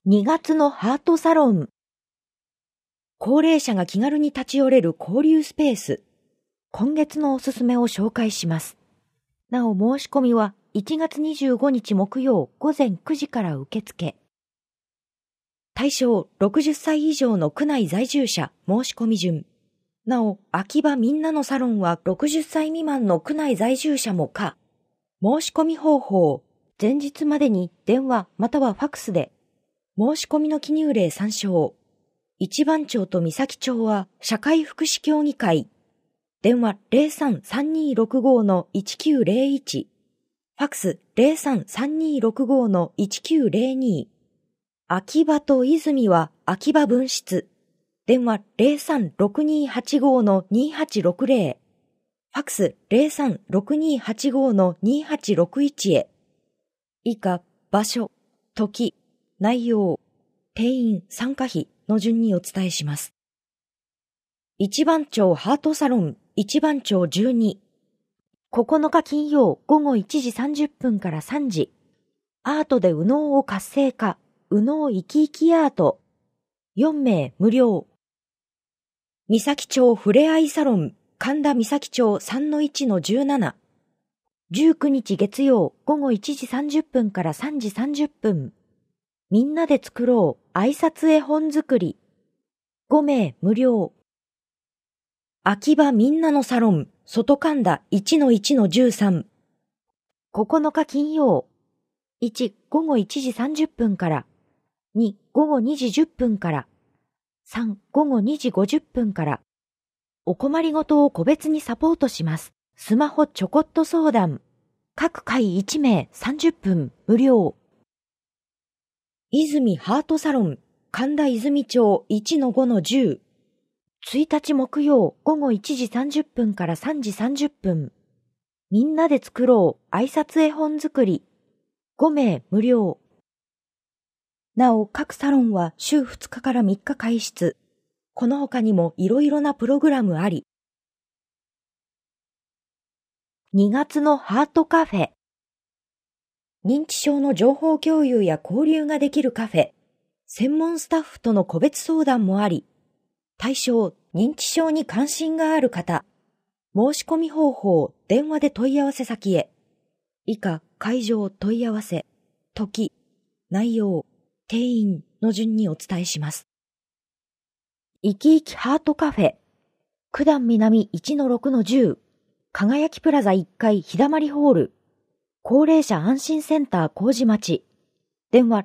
2月のハートサロン。高齢者が気軽に立ち寄れる交流スペース。今月のおすすめを紹介します。なお申し込みは1月25日木曜午前9時から受付。対象60歳以上の区内在住者申し込み順。なお、秋葉みんなのサロンは60歳未満の区内在住者も可。申し込み方法。前日までに電話またはファクスで。申し込みの記入例参照。一番町と三崎町は社会福祉協議会。電話03-3265-1901。ファクス03-3265-1902。秋葉と泉は秋葉分室。電話03-6285-2860。ファクス03-6285-2861へ。以下、場所、時、内容、定員、参加費の順にお伝えします。一番町ハートサロン一番町12。9日金曜午後1時30分から3時。アートで右脳を活性化。右脳生き生きアート。4名無料。三崎町ふれあいサロン神田三崎町 3-1-17。19日月曜午後1時30分から3時30分。みんなで作ろう挨拶絵本作り。5名無料。秋葉みんなのサロン外神田 1-1-13。9日金曜。1午後1時30分から。2午後2時10分から。3午後2時50分から。お困りごとを個別にサポートします。スマホちょこっと相談。各回1名30分無料。泉ハートサロン神田泉町 1-5-10。1日木曜午後1時30分から3時30分。みんなで作ろう挨拶絵本作り。5名無料。なお各サロンは週2日から3日開室。この他にもいろいろなプログラムあり。2月のハートカフェ。認知症の情報共有や交流ができるカフェ。専門スタッフとの個別相談もあり。対象、認知症に関心がある方。申し込み方法、電話で問い合わせ先へ。以下、会場問い合わせ、時、内容、定員の順にお伝えします。いきいきハートカフェ。九段南 1-6-10。輝きプラザ1階日だまりホール。高齢者安心センター麹町。電話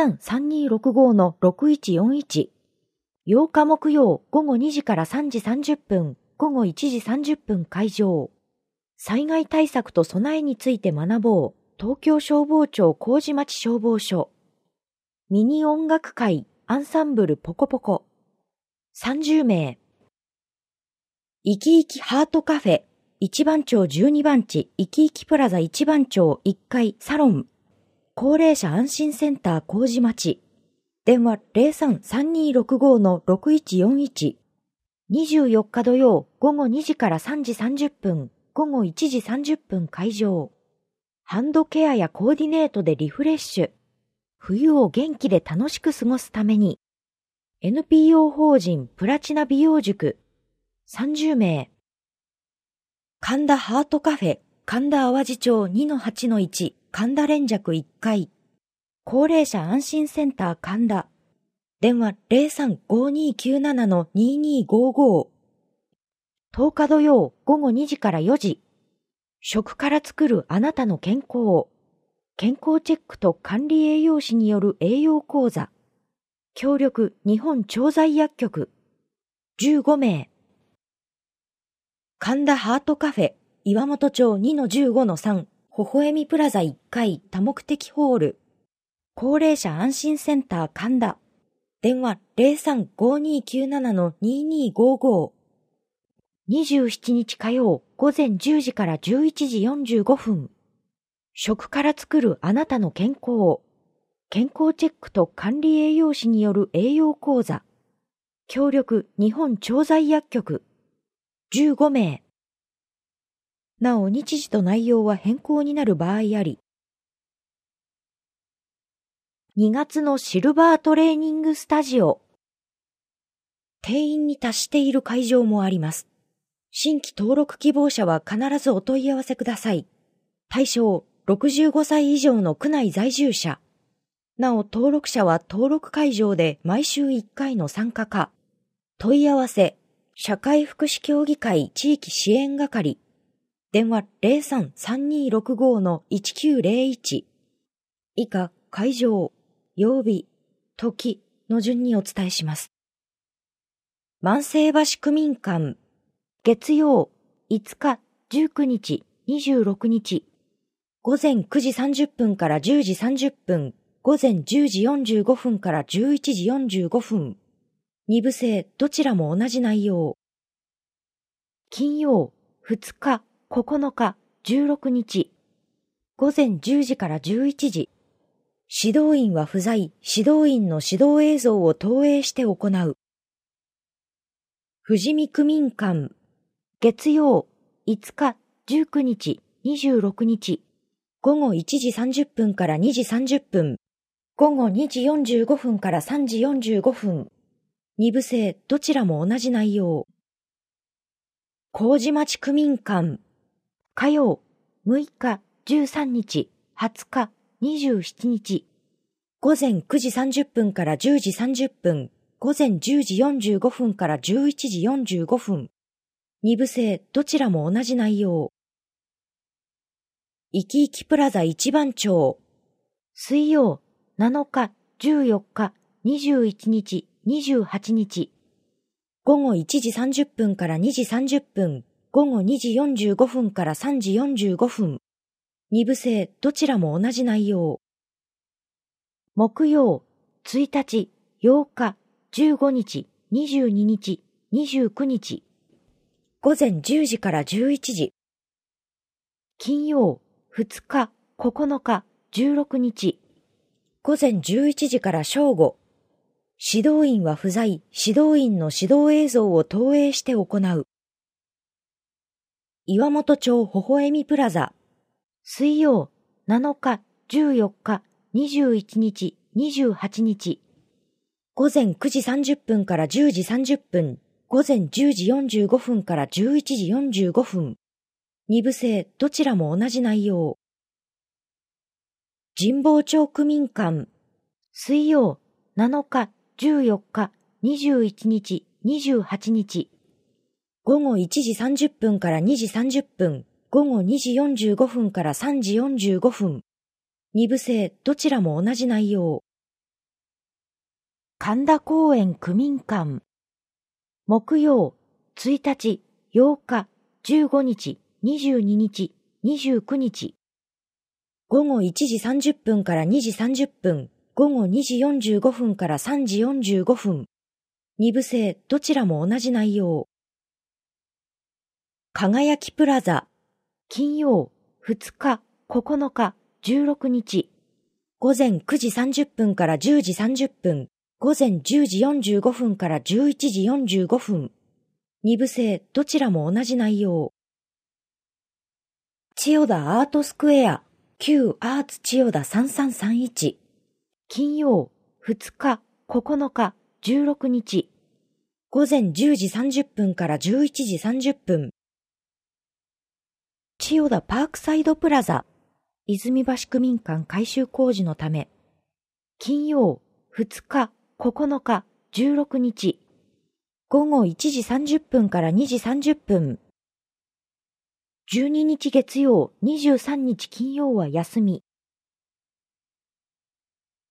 03-3265-6141。8日木曜午後2時から3時30分、午後1時30分開場。災害対策と備えについて学ぼう。東京消防庁麹町消防署。ミニ音楽会アンサンブルポコポコ。30名。いきいきハートカフェ。一番町12番地いきいきプラザ一番町1階サロン。高齢者安心センター麹町。電話03-3265-6141。24日土曜午後2時から3時30分、午後1時30分開場。ハンドケアやコーディネートでリフレッシュ。冬を元気で楽しく過ごすために。NPO 法人プラチナ美容塾。30名。神田ハートカフェ神田淡路町 2-8-1 神田連雀1階。高齢者安心センター神田。電話03-5297-2255。10日土曜午後2時から4時。食から作るあなたの健康。健康チェックと管理栄養士による栄養講座。協力日本調剤薬局。15名。神田ハートカフェ岩本町 2-15-3 微笑みプラザ1階多目的ホール。高齢者安心センター神田。電話03-5297-2255。27日火曜午前10時から11時45分。食から作るあなたの健康。健康チェックと管理栄養士による栄養講座。協力日本調剤薬局。15名。なお日時と内容は変更になる場合あり。 2月のシルバートレーニングスタジオ。定員に達している会場もあります。新規登録希望者は必ずお問い合わせください。対象、65歳以上の区内在住者。なお、登録者は登録会場で毎週1回の参加か。問い合わせ、社会福祉協議会地域支援係。電話03-3265-1901。以下、会場、曜日、時の順にお伝えします。万世橋区民館、月曜、5日、19日、26日、午前9時30分から10時30分、午前10時45分から11時45分。2部制どちらも同じ内容。金曜、2日、9日、16日、午前10時から11時。指導員は不在、指導員の指導映像を投影して行う。富士見区民館、月曜、5日、19日、26日、午後1時30分から2時30分、午後2時45分から3時45分。2部制どちらも同じ内容。麹町区民館、火曜、6日、13日、20日、27日、午前9時30分から10時30分、午前10時45分から11時45分。2部制どちらも同じ内容。いきいきプラザ一番町、水曜、7日、14日、21日、28日、午後1時30分から2時30分、午後2時45分から3時45分。2部制どちらも同じ内容。木曜、1日、8日、15日、22日、29日、午前10時から11時。金曜、2日、9日、16日、午前11時から正午。指導員は不在、指導員の指導映像を投影して行う。岩本町ほほえみプラザ、水曜、7日、14日、21日、28日、午前9時30分から10時30分、午前10時45分から11時45分。2部制どちらも同じ内容。神保町区民館、水曜、7日、14日、21日、28日、午後1時30分から2時30分、午後2時45分から3時45分。2部制どちらも同じ内容。神田公園区民館、木曜、1日、8日、15日、22日、29日、午後1時30分から2時30分、午後2時45分から3時45分。2部制どちらも同じ内容。輝きプラザ、金曜、2日、9日、16日、午前9時30分から10時30分、午前10時45分から11時45分。2部制どちらも同じ内容。千代田アートスクエア、旧アーツ千代田3331。金曜、2日、9日、16日。午前10時30分から11時30分。千代田パークサイドプラザ、泉橋区民館改修工事のため。金曜、2日、9日、16日。午後1時30分から2時30分。12日月曜、23日金曜は休み。